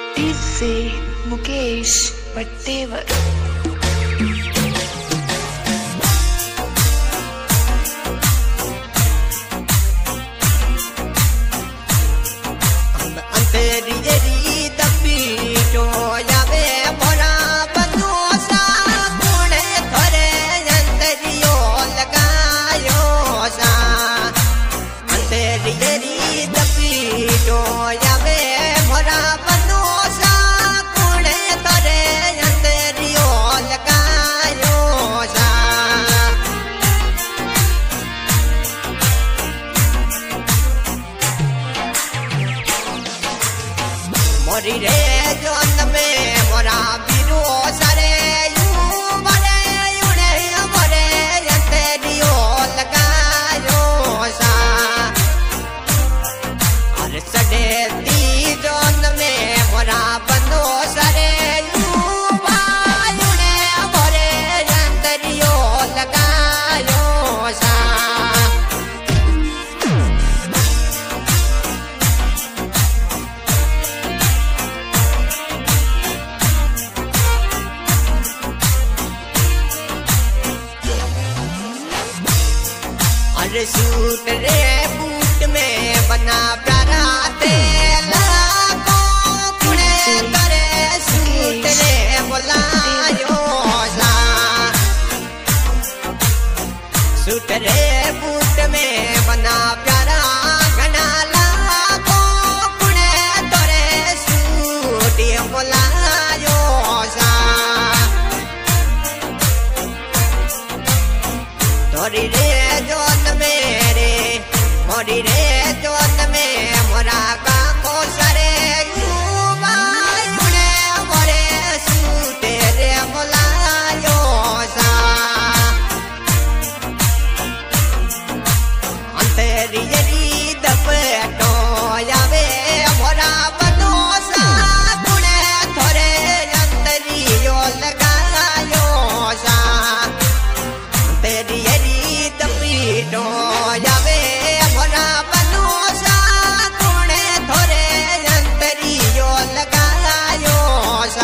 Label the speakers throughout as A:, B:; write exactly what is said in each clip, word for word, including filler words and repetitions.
A: DJ Mukesh पट्टेवर। मोरी रे zone में मोरा बिरो सरे यू बरे युने बरे तेरियो लगायो सा अरे सडे ती जोन में मोरा बनो सरे यू बायुने बरे तेरियो लगायो सा अरे सूट रे बूट में बना प्यारा तेला को कुड़े करे सूट रे बोलायो सा सूट रे बूट में बना प्यारा घनाला को कुड़े करे सूट बोलायो सा तोरी रे जोन मेरे मोरी रे जोन में मोरा का को सरे यू बायुने मोरे सूटे रे मोलायो सा अंतरी यरी दपटो यावे मोरा बनो सा कुड़े थोरे अंतरी यो लगायो सा अंतरी दपीटो यावे मोरा बनो सा कुणे थोरे अंतरी यो लगायो सा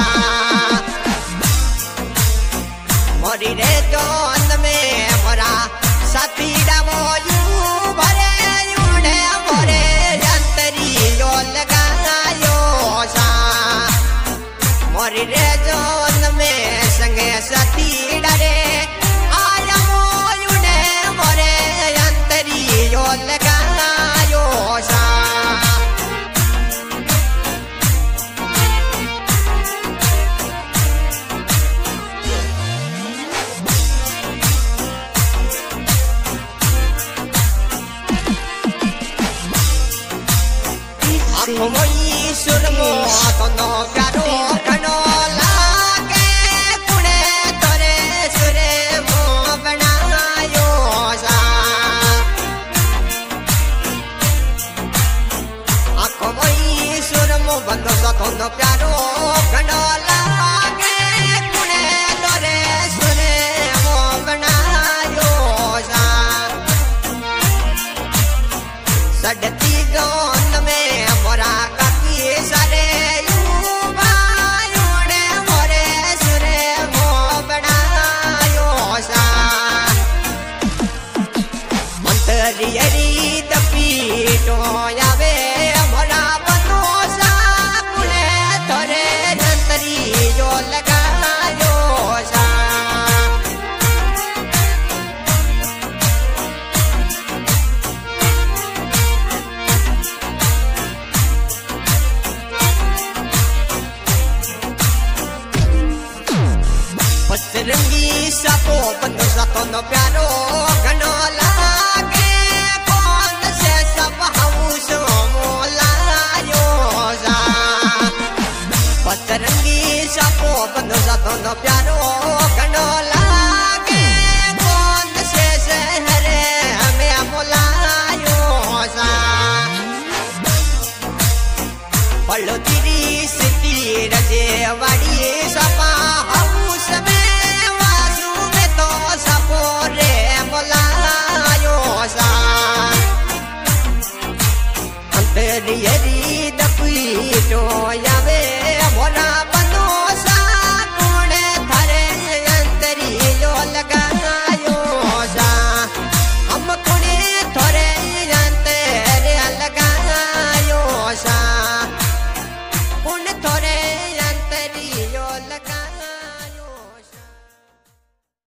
A: मोरी रे जोन में मोरा साथी डामो यू भरे युने मोरे अंतरी यो लगायो सा मोरी रे जोन में संगे साथी डरे यो लगायो सा आँखों मोई सुरमो तनो प्यारो कनो लागे कुड़े तोरे सुरे मो बनायो सा कोई सुरमो बंदो सतों प्यारो घनो लागे कुने तोरे सुने मो बनायो सा सडती जोन में मोरा काकी सरे यू बायुने मोरे सुरे मो बनायो सा मंतरी यरी दपीटो यावे मोरा बनो सा कुने थोरे अंतरी यो लगायो सा पसरंगी सापो बनो सातो नो प्यारो घनो लागे कौन से सब हाउस मोलायो सा पसरंगी सापो बनो सातो नो प्यारो घनो लागे कौन से शहर हमें मोलायो सा पलो तिरी सिटी रजे वाड़ी सपा हाउस में वासु में तो सपोरे मोलायो सा अंतरी यरी दपीटो यावे